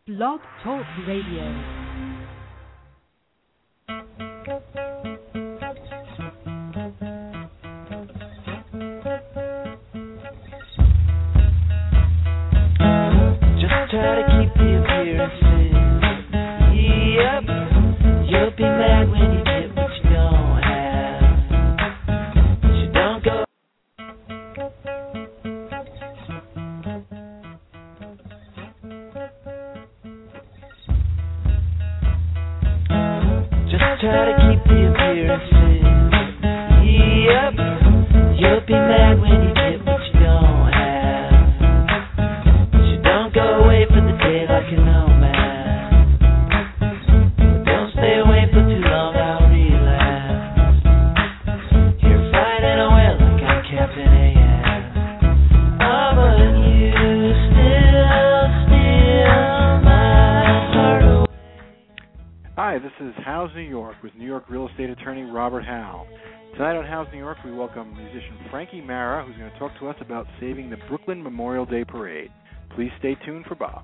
Blog Talk Radio. Try to keep the appearances. Yep, you'll be mad when you get what you don't have. But you don't go. Just try to keep the appearances. Yep, you'll be mad when you get what you don't have. Go away for the day like an old man. Don't stay away for too long, I'll relapse. You're fighting away like I'm Captain AM. Oh, but you still steal my heart away. Hi, this is House New York with New York real estate attorney Robert Howe. Tonight on House New York, we welcome musician Frankie Mara, who's going to talk to us about saving the Brooklyn Memorial Day Parade. Please stay tuned for Bob.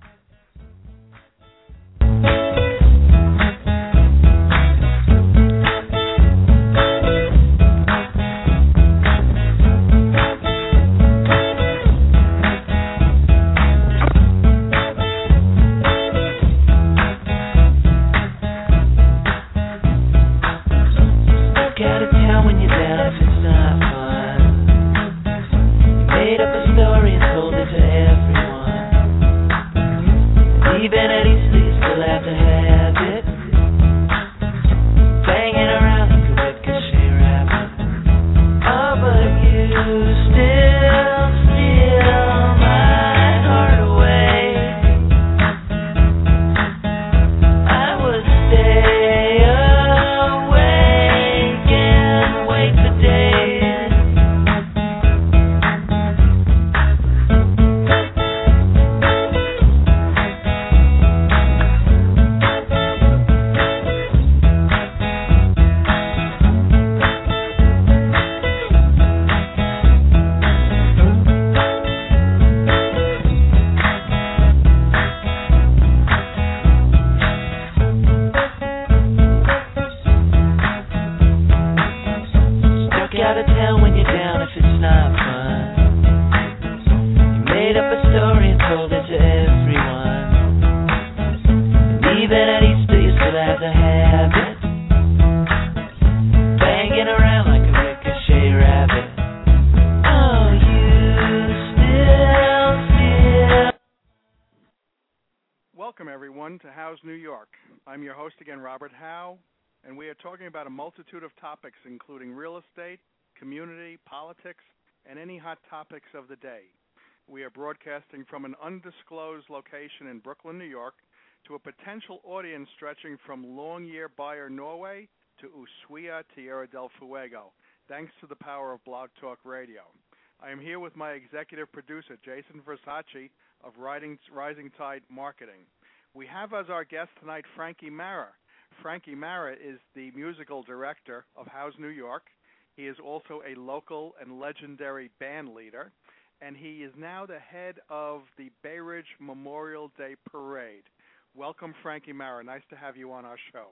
Welcome, everyone, to House New York. I'm your host again, Robert Howe, and we are talking about a multitude of topics, including real estate, community, politics, and any hot topics of the day. We are broadcasting from an undisclosed location in Brooklyn, New York, to a potential audience stretching from Longyearbyen, Norway, to Ushuaia, Tierra del Fuego, thanks to the power of Blog Talk Radio. I am here with my executive producer, Jason Versace, of Rising Tide Marketing. We have as our guest tonight Frankie Mara. Frankie Mara is the musical director of House New York. He is also a local and legendary band leader, and he is now the head of the Bay Ridge Memorial Day Parade. Welcome, Frankie Mara. Nice to have you on our show.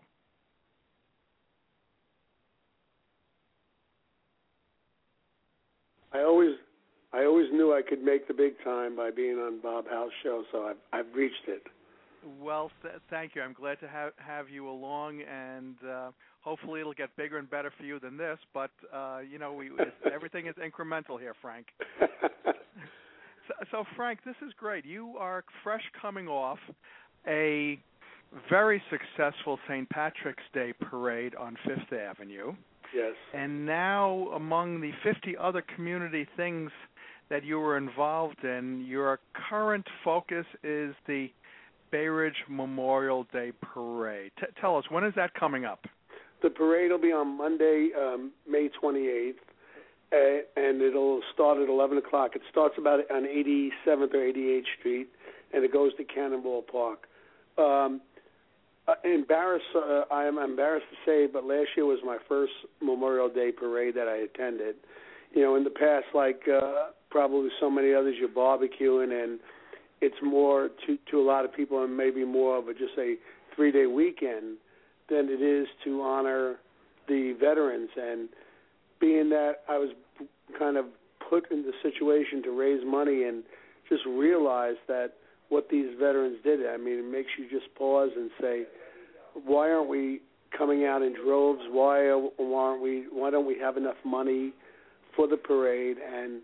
I always knew I could make the big time by being on Bob Howe's show, so I've reached it. Well, thank you. I'm glad to have you along, and hopefully it'll get bigger and better for you than this. But everything is incremental here, Frank. So, Frank, this is great. You are fresh coming off a very successful St. Patrick's Day parade on Fifth Avenue. Yes. And now, among the 50 other community things that you were involved in, your current focus is the Bay Ridge Memorial Day Parade. Tell us, when is that coming up? The parade will be on Monday, May 28th, and it'll start at 11 o'clock. It starts about on 87th or 88th Street, and it goes to Cannonball Park. I am embarrassed to say, but last year was my first Memorial Day parade that I attended. You know, in the past, like probably so many others, you're barbecuing, and it's more to a lot of people, and maybe more of just a 3-day weekend than it is to honor the veterans. And being that I was kind of put in the situation to raise money and just realize that what these veterans did, I mean, it makes you just pause and say, why aren't we coming out in droves? Why don't we have enough money for the parade? And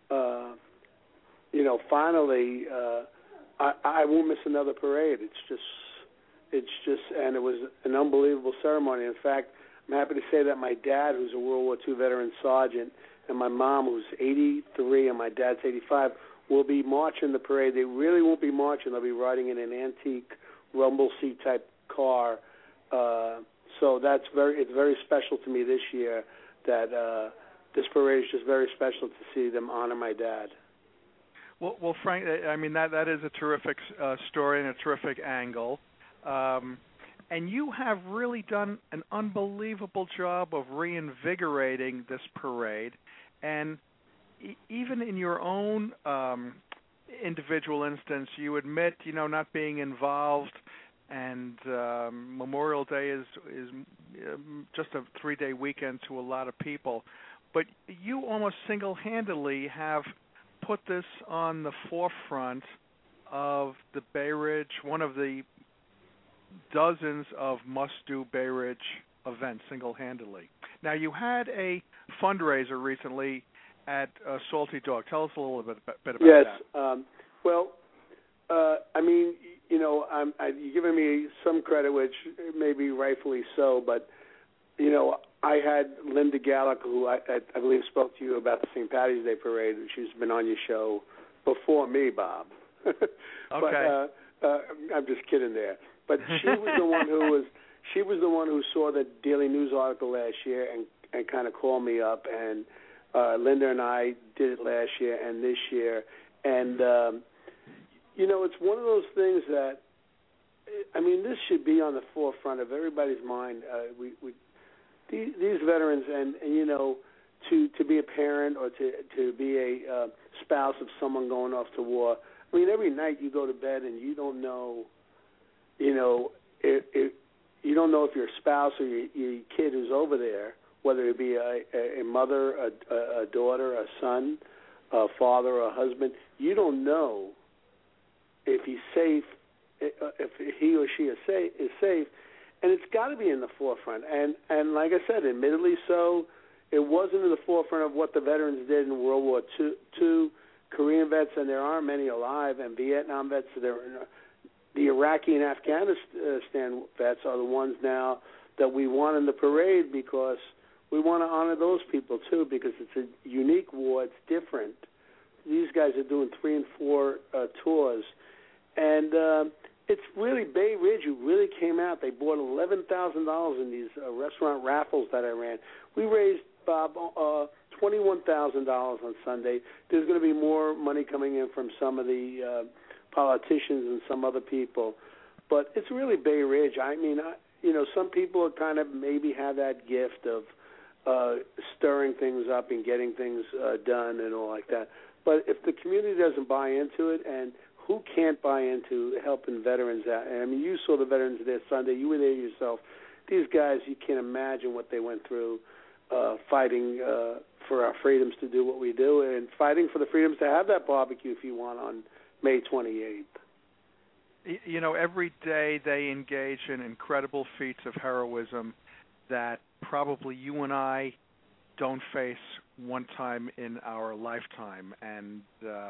finally, I won't miss another parade. It's just, and it was an unbelievable ceremony. In fact, I'm happy to say that my dad, who's a World War II veteran sergeant, and my mom, who's 83, and my dad's 85, will be marching the parade. They really won't be marching. They'll be riding in an antique rumble seat type car. So it's very special to me this year that this parade is just very special to see them honor my dad. Well, Frank, I mean, that is a terrific story and a terrific angle. And you have really done an unbelievable job of reinvigorating this parade. And even in your own individual instance, you admit, not being involved, and Memorial Day is just a 3-day weekend to a lot of people. But you almost single-handedly have put this on the forefront of the Bay Ridge, one of the dozens of must-do Bay Ridge events single-handedly. Now, you had a fundraiser recently at Salty Dog. Tell us a little bit about that. Yes. I mean, you're giving me some credit, which may be rightfully so, but, I had Linda Gallick, who I believe spoke to you about the St. Patty's Day Parade. She's been on your show before me, Bob. Okay. But I'm just kidding there. But she was the one who saw the Daily News article last year and kind of called me up, and Linda and I did it last year and this year. And, it's one of those things that, I mean, this should be on the forefront of everybody's mind. These veterans, and to be a parent or to be a spouse of someone going off to war. I mean, every night you go to bed and you don't know, if you don't know if your spouse or your kid who's over there, whether it be a mother, a daughter, a son, a father, or a husband, you don't know if he's safe, if he or she is safe, and it's got to be in the forefront. And like I said, admittedly so, it wasn't in the forefront of what the veterans did in World War II, Korean vets, and there aren't many alive, and Vietnam vets. The Iraqi and Afghanistan vets are the ones now that we want in the parade because we want to honor those people too, because it's a unique war. It's different. These guys are doing 3 and 4 tours. And it's really Bay Ridge who really came out. They bought $11,000 in these restaurant raffles that I ran. We raised, Bob, $21,000 on Sunday. There's going to be more money coming in from some of the politicians and some other people. But it's really Bay Ridge. I mean, some people kind of maybe have that gift of stirring things up and getting things done and all like that. But if the community doesn't buy into it, and who can't buy into helping veterans out? I mean, you saw the veterans there Sunday. You were there yourself. These guys, you can't imagine what they went through fighting for our freedoms to do what we do and fighting for the freedoms to have that barbecue if you want on May 28th. Every day they engage in incredible feats of heroism that probably you and I don't face one time in our lifetime, and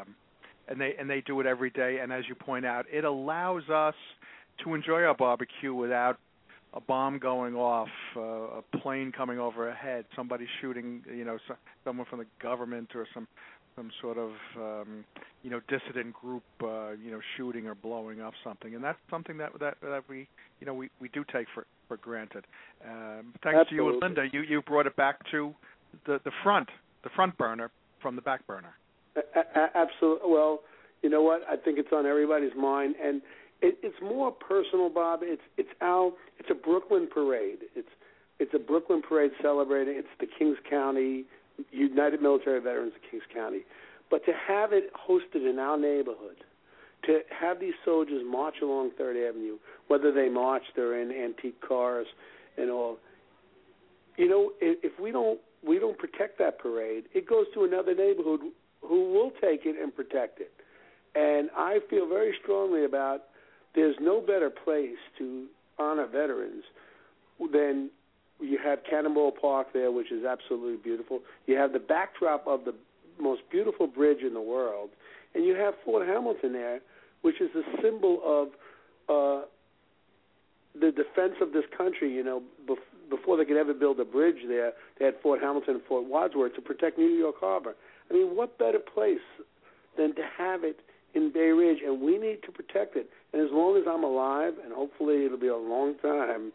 they do it every day. And as you point out, it allows us to enjoy our barbecue without a bomb going off, a plane coming overhead, somebody shooting, someone from the government or some sort of dissident group, shooting or blowing up something, and that's something that we do take for granted. Thanks Absolutely. to you and Linda, you brought it back to the front burner from the back burner. Absolutely. Well, you know what? I think it's on everybody's mind, and it's more personal, Bob. It's a Brooklyn parade. It's a Brooklyn parade celebrating. It's the Kings County United Military Veterans of Kings County, but to have it hosted in our neighborhood, to have these soldiers march along 3rd Avenue, whether they march, they're in antique cars and all. You know, if we don't protect that parade, it goes to another neighborhood who will take it and protect it. And I feel very strongly about there's no better place to honor veterans than you have Cannonball Park there, which is absolutely beautiful. You have the backdrop of the most beautiful bridge in the world. And you have Fort Hamilton there, which is a symbol of the defense of this country. You know, before they could ever build a bridge there, they had Fort Hamilton and Fort Wadsworth to protect New York Harbor. I mean, what better place than to have it in Bay Ridge? And we need to protect it. And as long as I'm alive, and hopefully it'll be a long time,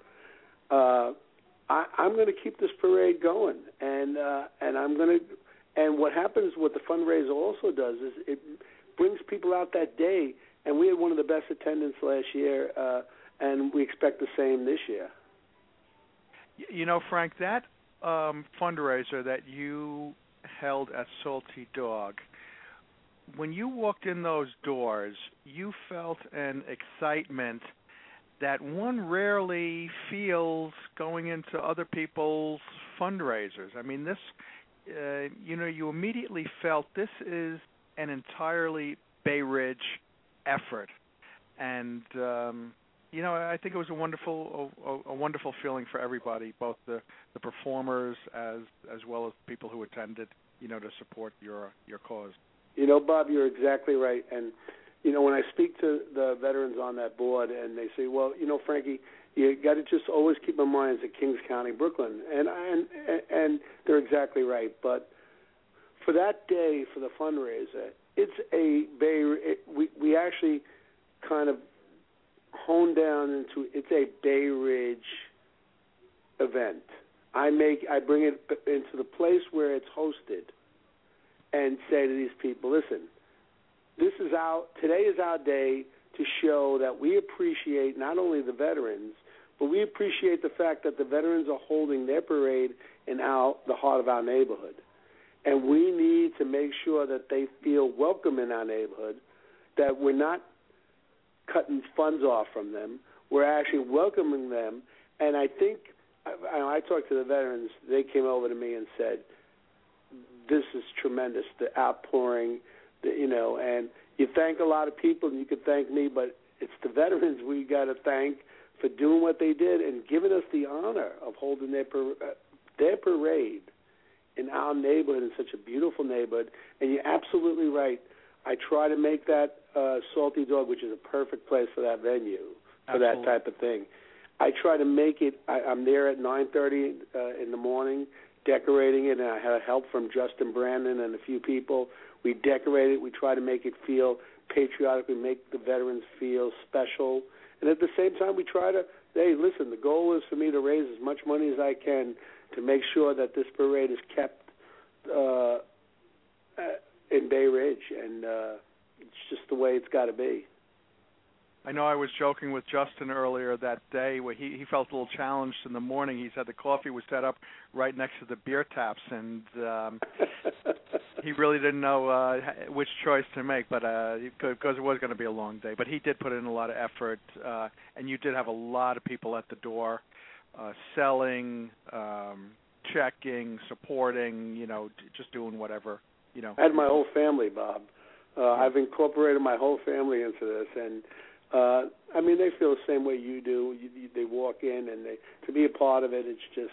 I'm going to keep this parade going. And I'm going to. And what happens, what the fundraiser also does, is it brings people out that day. And we had one of the best attendance last year, and we expect the same this year. You know, Frank, that fundraiser that you held at Salty Dog, when you walked in those doors, you felt an excitement that one rarely feels going into other people's fundraisers. I mean, this, you immediately felt this is an entirely Bay Ridge effort. And, I think it was a wonderful feeling for everybody, both the performers as well as people who attended, to support your cause. Bob, you're exactly right. And, when I speak to the veterans on that board and they say, well, Frankie, you got to just always keep in mind it's Kings County, Brooklyn. And they're exactly right. But for that day, for the fundraiser, it's we actually kind of honed down into it's a Bay Ridge event. I bring it into the place where it's hosted and say to these people, listen, today is our day to show that we appreciate not only the veterans, but we appreciate the fact that the veterans are holding their parade in the heart of our neighborhood. And we need to make sure that they feel welcome in our neighborhood, that we're not cutting funds off from them. We're actually welcoming them. And I think, I talked to the veterans, they came over to me and said, this is tremendous, the outpouring, and you thank a lot of people, and you could thank me, but it's the veterans we got to thank for doing what they did and giving us the honor of holding their parade in our neighborhood, in such a beautiful neighborhood. And you're absolutely right. I try to make that Salty Dog, which is a perfect place for that venue, for that type of thing. I try to make it, I'm there at 9:30 in the morning decorating it, and I had help from Justin Brandon and a few people. We decorate it. We try to make it feel patriotic. We make the veterans feel special. And at the same time, we try to, hey, listen, the goal is for me to raise as much money as I can to make sure that this parade is kept in Bay Ridge, and it's just the way it's got to be. I know I was joking with Justin earlier that day where he felt a little challenged in the morning. He said the coffee was set up right next to the beer taps, and he really didn't know which choice to make, but because it was going to be a long day. But he did put in a lot of effort, and you did have a lot of people at the door selling, checking, supporting, just doing whatever. I had my whole family, Bob. I've incorporated my whole family into this, and they feel the same way you do. They walk in, and to be a part of it, it's just,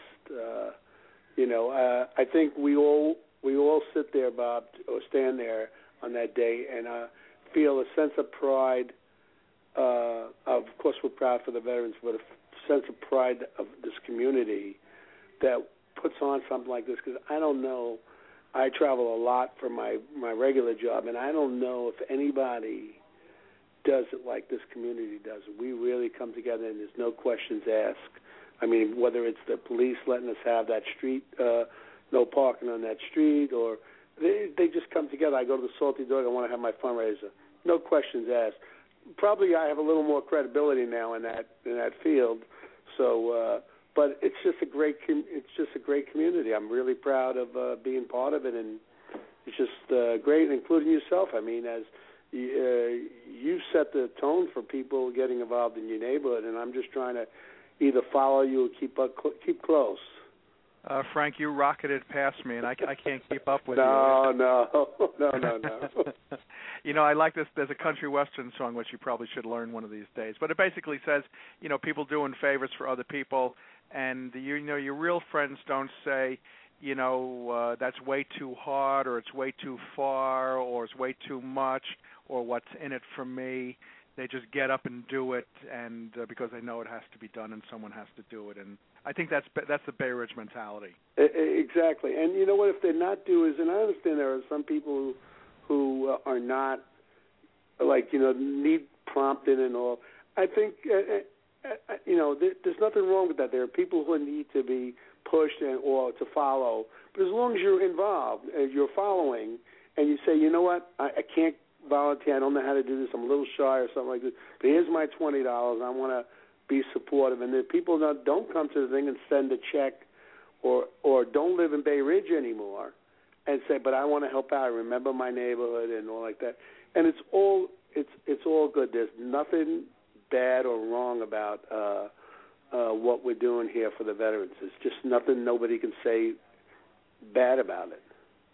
I think we all sit there, Bob, or stand there on that day and feel a sense of pride. Of course, we're proud for the veterans, but a sense of pride of this community that puts on something like this. Because I don't know, I travel a lot for my regular job, and I don't know if anybody does it like this community does. We really come together, and there's no questions asked. I mean, whether it's the police letting us have that street, no parking on that street, or they just come together. I go to the Salty Dog, I want to have my fundraiser. No questions asked. Probably I have a little more credibility now in that field. So, but it's just a great community. I'm really proud of being part of it, and it's just great, including yourself. I mean, as you set the tone for people getting involved in your neighborhood, and I'm just trying to either follow you or keep close. Frank, you rocketed past me, and I can't keep up with you. No. You know, I like this. There's a country western song which you probably should learn one of these days. But it basically says, you know, people doing favors for other people, and you know, your real friends don't say, you know, that's way too hard, or it's way too far, or it's way too much, or what's in it for me. They just get up and do it, and because they know it has to be done, and someone has to do it. And I think that's the Bay Ridge mentality. Exactly. And you know what? If they're not doers, and I understand there are some people who are not, like, you know, need prompting and all. I think, you know, there's nothing wrong with that. There are people who need to be pushed or to follow. But as long as you're involved, you're following, and you say, you know what, I can't volunteer. I don't know how to do this. I'm a little shy or something like this. But here's my $20. I want to be supportive. And the people that don't come to the thing and send a check or don't live in Bay Ridge anymore and say, but I want to help out. I remember my neighborhood and all like that. And it's all good. There's nothing bad or wrong about what we're doing here for the veterans. It's just nothing nobody can say bad about it.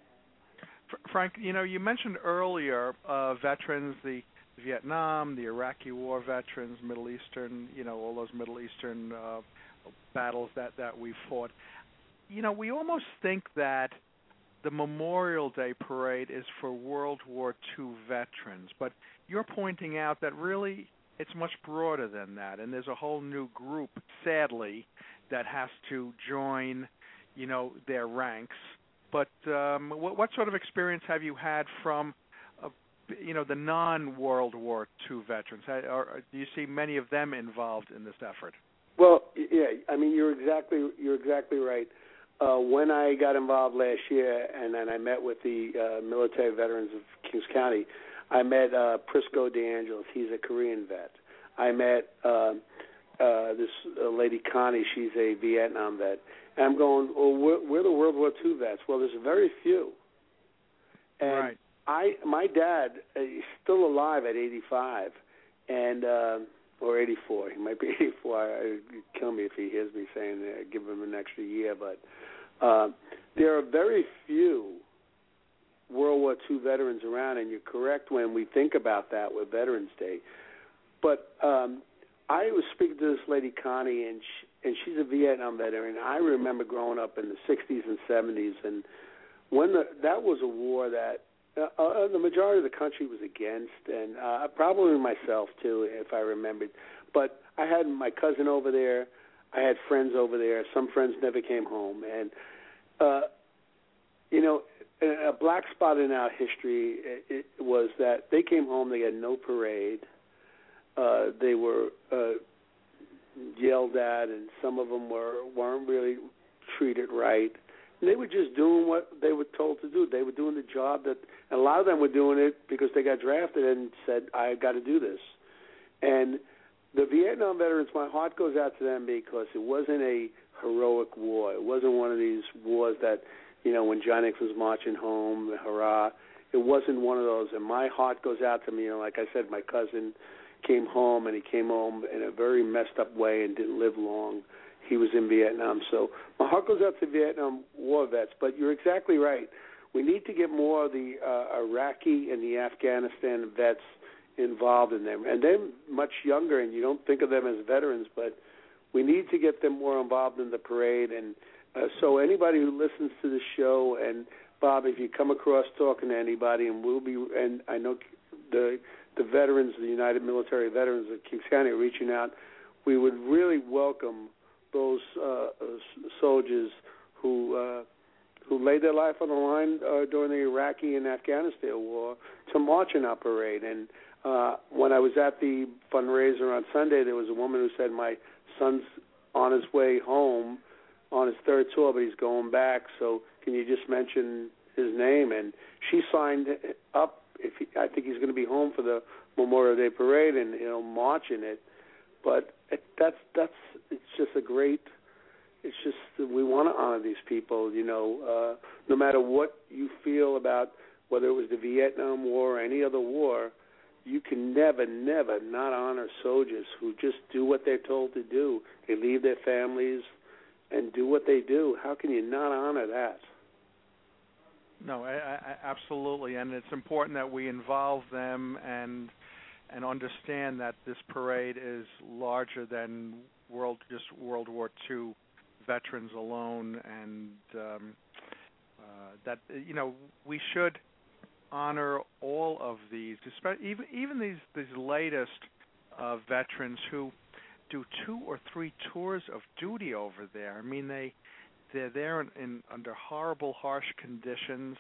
Frank, you know, you mentioned earlier veterans, the Vietnam, the Iraqi War veterans, Middle Eastern, you know, all those Middle Eastern battles that we fought. You know, we almost think that the Memorial Day parade is for World War II veterans, but you're pointing out that really it's much broader than that, and there's a whole new group, sadly, that has to join, you know, their ranks. But what sort of experience have you had from, you know, the non-World War II veterans? Or do you see many of them involved in this effort? Well, yeah. I mean, you're exactly right. When I got involved last year, and then I met with the military veterans of Kings County, I met Prisco DeAngelis. He's a Korean vet. I met this lady Connie. She's a Vietnam vet. And I'm going, well, we're the World War II vets. Well, there's very few. And right. My dad is still alive at 85, and or 84. He might be 84. He'd kill me if he hears me saying that. Give him an extra year. But there are very few World War II veterans around, and you're correct when we think about that with Veterans Day. But I was speaking to this lady, Connie, and she's a Vietnam veteran. I remember growing up in the 60s and 70s, and when that was a war that the majority of the country was against, and probably myself too, if I remembered. But I had my cousin over there. I had friends over there. Some friends never came home. And, you know, a black spot in our history it was that they came home, they had no parade. They were yelled at, and some of them weren't really treated right. And they were just doing what they were told to do. They were doing the job and a lot of them were doing it because they got drafted and said, I got to do this. And the Vietnam veterans, my heart goes out to them because it wasn't a heroic war. It wasn't one of these wars that, you know, when John X was marching home, hurrah. It wasn't one of those. And my heart goes out to me. You know, like I said, my cousin came home, and he came home in a very messed up way and didn't live long. He was in Vietnam. So my heart goes out to Vietnam War vets. But you're exactly right. We need to get more of the Iraqi and the Afghanistan vets involved in them. And they're much younger, and you don't think of them as veterans, but we need to get them more involved in the parade. And so anybody who listens to the show, and Bob, if you come across talking to anybody, and I know the veterans, the United Military Veterans of Kings County are reaching out, we would really welcome those soldiers who laid their life on the line during the Iraqi and Afghanistan war to march in our parade. And when I was at the fundraiser on Sunday, there was a woman who said, my son's on his way home on his third tour, but he's going back, so can you just mention his name? And she signed up. I think he's going to be home for the Memorial Day parade, and he'll march in it. But it's just a great. It's just we want to honor these people. You know, no matter what you feel about whether it was the Vietnam War or any other war, you can never not honor soldiers who just do what they're told to do. They leave their families and do what they do. How can you not honor that? No, absolutely, and it's important that we involve them and understand that this parade is larger than World War II veterans alone, and that we should honor all of these, even these latest veterans who do 2 or 3 tours of duty over there. I mean, they're there under horrible, harsh conditions,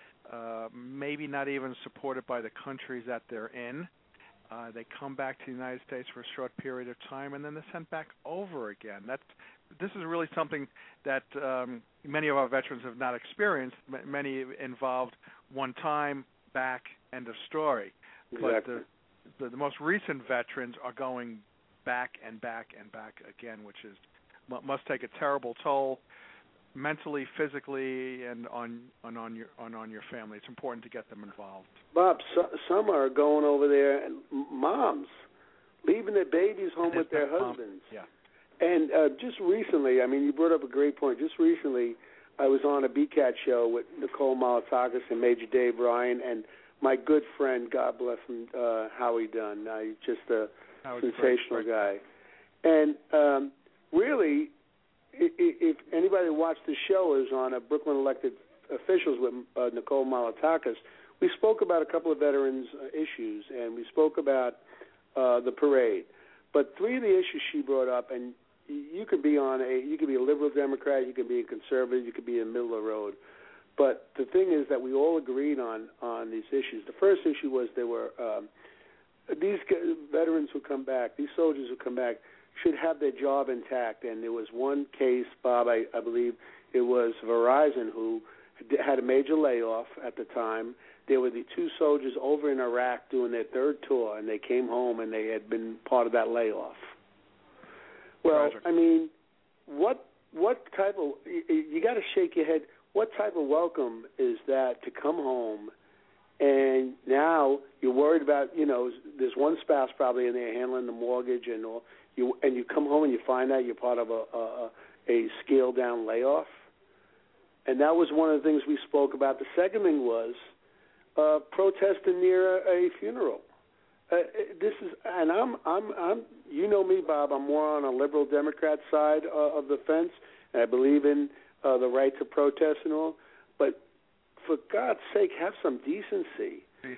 maybe not even supported by the countries that they're in. They come back to the United States for a short period of time, and then they're sent back over again. This is really something that many of our veterans have not experienced. Many involved one time, back, end of story. Exactly. But the most recent veterans are going back and back and back again, which must take a terrible toll, mentally, physically, and on your family. It's important to get them involved. Bob, some are going over there, and moms leaving their babies home with their husbands. Yeah. And just recently, I mean, you brought up a great point. Just recently, I was on a BCAT show with Nicole Malatakis and Major Dave Ryan and my good friend, God bless him, Howie Dunn. Just a sensational guy. And really, if anybody watched the show, is on a Brooklyn Elected Officials with Nicole Malatakis, we spoke about a couple of veterans' issues, and we spoke about the parade. But 3 of the issues she brought up, and you could be you could be a liberal Democrat, you could be a conservative, you could be in the middle of the road. But the thing is that we all agreed on these issues. The first issue was there were these veterans who come back, these soldiers who come back, should have their job intact. And there was one case, Bob, I believe it was Verizon, who had a major layoff at the time. There were the 2 soldiers over in Iraq doing their 3rd tour, and they came home and they had been part of that layoff. Well, Tragic. I mean, what type of, you got to shake your head, what type of welcome is that to come home and now you're worried about, there's one spouse probably in there handling the mortgage and all, and you come home and you find out you're part of a scaled down layoff. And that was one of the things we spoke about. The second thing was protesting near a funeral. This is, and I'm, you know me, Bob. I'm more on a liberal Democrat side of the fence, and I believe in the right to protest and all. But for God's sake, have some decency.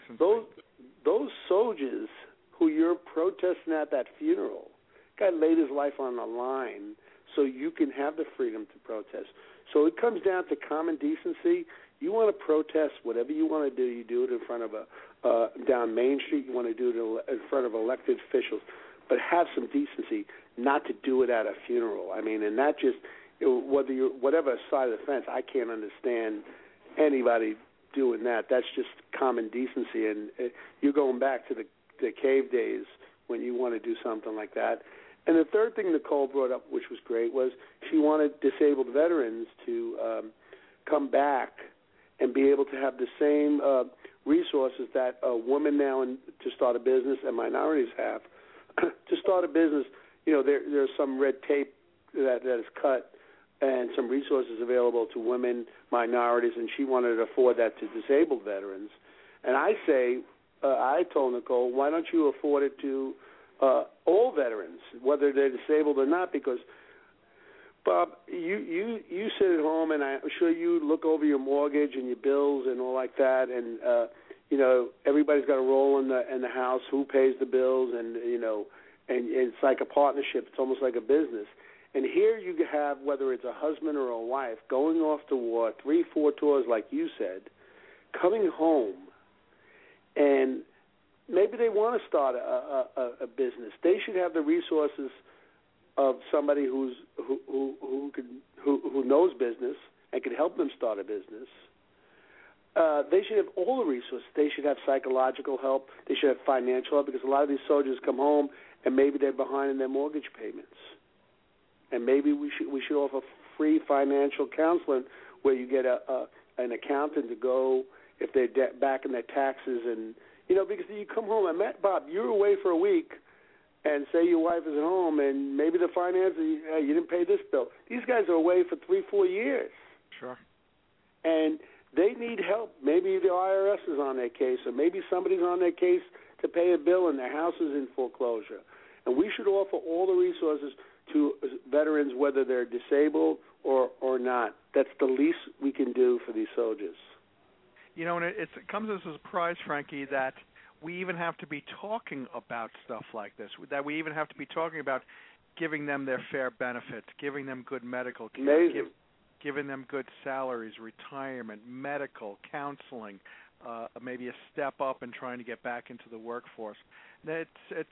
Those soldiers who you're protesting at that funeral, guy laid his life on the line so you can have the freedom to protest. So it comes down to common decency. You want to protest, whatever you want to do, you do it in front of down Main Street. You want to do it in front of elected officials. But have some decency not to do it at a funeral. I mean, and that just, whether you're whatever side of the fence, I can't understand anybody doing that. That's just common decency. And you're going back to the cave days when you want to do something like that. And the third thing Nicole brought up, which was great, was she wanted disabled veterans to come back and be able to have the same resources that women now to start a business and minorities have. To start a business, there's some red tape that is cut and some resources available to women, minorities, and she wanted to afford that to disabled veterans. And I told Nicole, why don't you afford it to all veterans, whether they're disabled or not? Because Bob, you sit at home, and I'm sure you look over your mortgage and your bills and all like that, and everybody's got a role in the house. Who pays the bills, and it's like a partnership. It's almost like a business. And here you have, whether it's a husband or a wife, going off to war, 3-4 tours, like you said, coming home, and maybe they want to start a business. They should have the resources of somebody who knows business and can help them start a business. They should have all the resources. They should have psychological help. They should have financial help, because a lot of these soldiers come home and maybe they're behind in their mortgage payments. And maybe we should offer free financial counseling where you get an accountant to go if they're back in their taxes and because you come home. I met Bob. You're away for a week, and say your wife is at home, and maybe the finances, you didn't pay this bill. These guys are away for 3-4 years. Sure. And they need help. Maybe the IRS is on their case, or maybe somebody's on their case to pay a bill and their house is in foreclosure. And we should offer all the resources to veterans, whether they're disabled or not. That's the least we can do for these soldiers. And it comes as a surprise, Frankie, that we even have to be talking about stuff like this, that we even have to be talking about giving them their fair benefits, giving them good medical care, giving them good salaries, retirement, medical, counseling, maybe a step up in trying to get back into the workforce. It's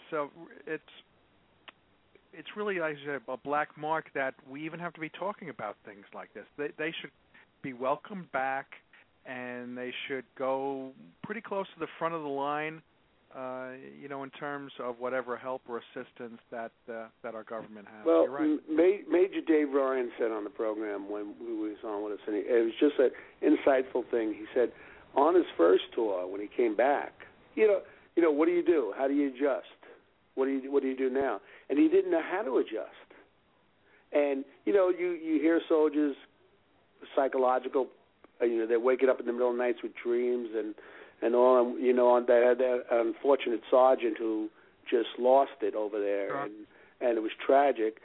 really, like I said, a black mark that we even have to be talking about things like this. They should be welcomed back, and they should go pretty close to the front of the line, in terms of whatever help or assistance that our government has. Well, you're right. Major Dave Ryan said on the program when he was on with us, and it was just an insightful thing. He said on his first tour when he came back, what do you do? How do you adjust? What do you do now? And he didn't know how to adjust. And you hear soldiers psychological. They're waking up in the middle of the nights with dreams and all. And they had that unfortunate sergeant who just lost it over there, sure. and it was tragic.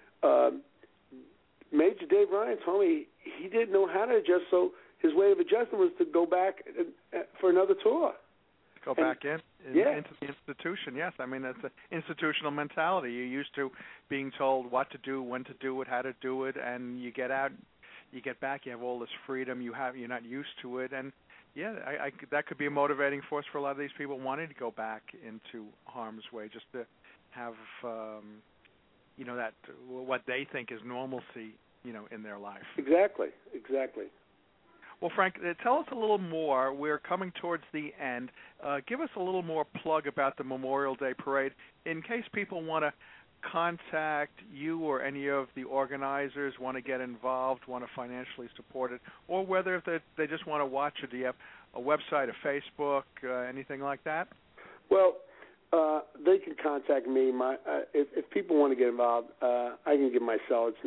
Major Dave Ryan told me he didn't know how to adjust, so his way of adjusting was to go back for another tour. Go back into the institution, yes. I mean, that's an institutional mentality. You're used to being told what to do, when to do it, how to do it, and you get out, you get back, you have all this freedom, you're not used to it, and that could be a motivating force for a lot of these people wanting to go back into harm's way, just to have, that what they think is normalcy, in their life. Exactly. Well, Frank, tell us a little more. We're coming towards the end. Give us a little more plug about the Memorial Day Parade in case people want to contact you or any of the organizers, want to get involved, want to financially support it, or whether they just want to watch it. Do you have a website, a Facebook, anything like that? Well, they can contact me. If people want to get involved, I can give my cell. It's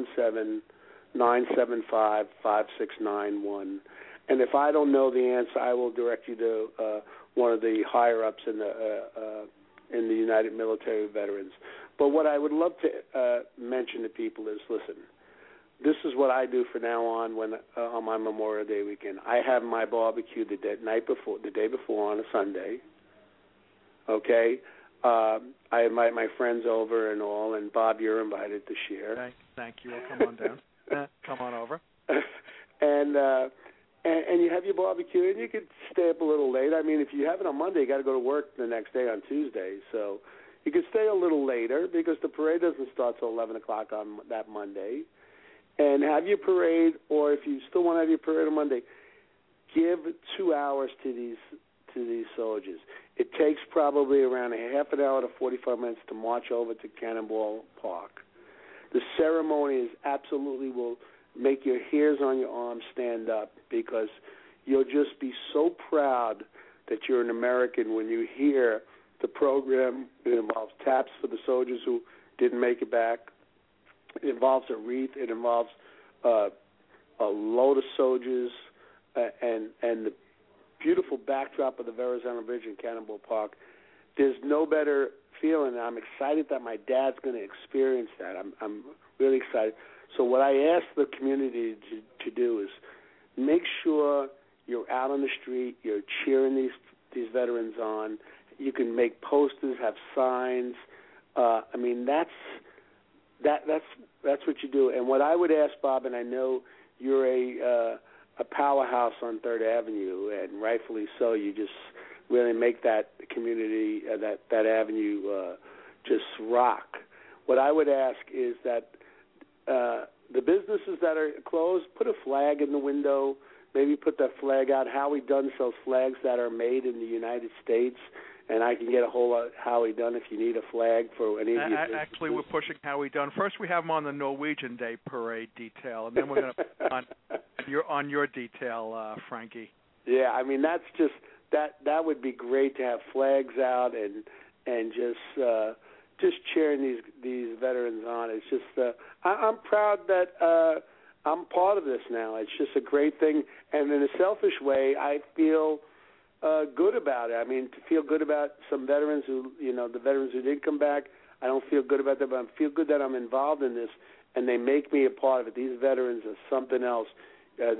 917-975-5691. And if I don't know the answer, I will direct you to one of the higher-ups in the United Military Veterans. But what I would love to mention to people is, listen, this is what I do from now on on my Memorial Day weekend. I have my barbecue the day before on a Sunday. Okay? I invite my friends over and all, and Bob, you're invited this year. Thank you. Well, come on down. Come on over. And you have your barbecue, and you could stay up a little late. I mean, if you have it on Monday, you got to go to work the next day on Tuesday. So you could stay a little later because the parade doesn't start till 11 o'clock on that Monday. And have your parade, or if you still want to have your parade on Monday, give 2 hours to these soldiers. It takes probably around a half an hour to 45 minutes to march over to Cannonball Park. The ceremony absolutely will make your hairs on your arms stand up because you'll just be so proud that you're an American when you hear the program. It involves taps for the soldiers who didn't make it back. It involves a wreath. It involves a load of soldiers and the beautiful backdrop of the Verrazano Bridge in Cannonball Park. There's no better feeling. I'm excited that my dad's going to experience that. I'm really excited. So what I ask the community to do is make sure you're out on the street, you're cheering these veterans on. You can make posters, have signs. I mean, that's what you do. And what I would ask, Bob, and I know you're a powerhouse on 3rd Avenue, and rightfully so. You just really make that community, that avenue just rock. What I would ask is that the businesses that are closed, put a flag in the window, maybe put that flag out. Howie Dunn sells flags that are made in the United States, and I can get a hold of Howie Dunn if you need a flag for any of your businesses. Actually, we're pushing Howie Dunn. First, we have him on the Norwegian Day Parade detail, and then we're going to put on your detail, Frankie. Yeah, I mean, that's that would be great to have flags out and just cheering these veterans on. It's just I'm proud that I'm part of this now. It's just a great thing, and in a selfish way, I feel good about it. I mean, to feel good about some veterans who, the veterans who did come back, I don't feel good about that, but I feel good that I'm involved in this, and they make me a part of it. These veterans are something else. They're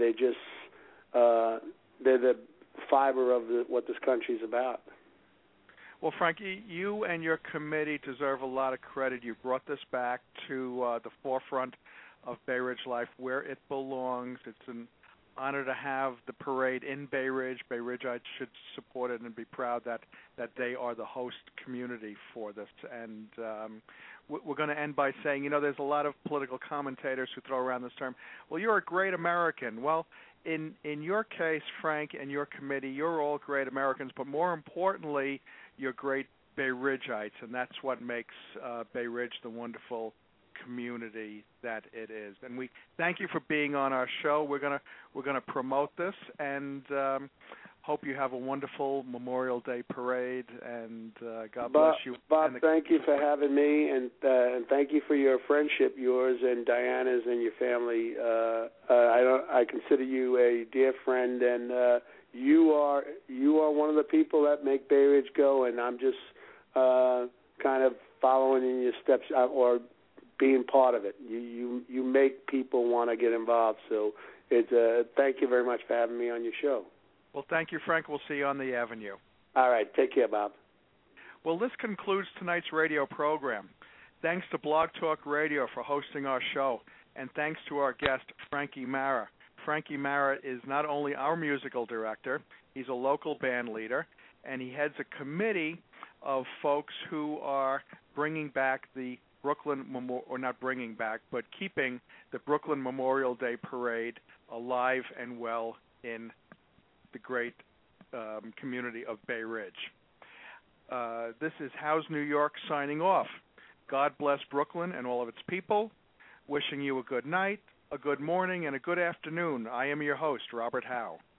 the fiber of what this country's about. Well, Frankie, you and your committee deserve a lot of credit. You brought this back to the forefront of Bay Ridge life, where it belongs. It's an honor to have the parade in Bay Ridge. Bay Ridgeites should support it and be proud that they are the host community for this. And we're going to end by saying, there's a lot of political commentators who throw around this term, well, you're a great American. Well, in your case, Frank, and your committee, you're all great Americans, but more importantly, you're great Bay Ridgeites, and that's what makes Bay Ridge the wonderful community that it is. And we thank you for being on our show. We're gonna promote this, and hope you have a wonderful Memorial Day parade. And God bless you. Bob, thank you for having me, and thank you for your friendship, yours and Diana's and your family. I consider you a dear friend, and you are one of the people that make Bay Ridge go. And I'm just kind of following in your steps, or being part of it. You make people want to get involved. So thank you very much for having me on your show. Well, thank you, Frank. We'll see you on the Avenue. All right. Take care, Bob. Well, this concludes tonight's radio program. Thanks to Blog Talk Radio for hosting our show, and thanks to our guest, Frankie Mara. Frankie Mara is not only our musical director, he's a local band leader, and he heads a committee of folks who are bringing back the keeping the Brooklyn Memorial Day Parade alive and well in the great community of Bay Ridge. This is House New York signing off. God bless Brooklyn and all of its people. Wishing you a good night, a good morning, and a good afternoon. I am your host, Robert Howe.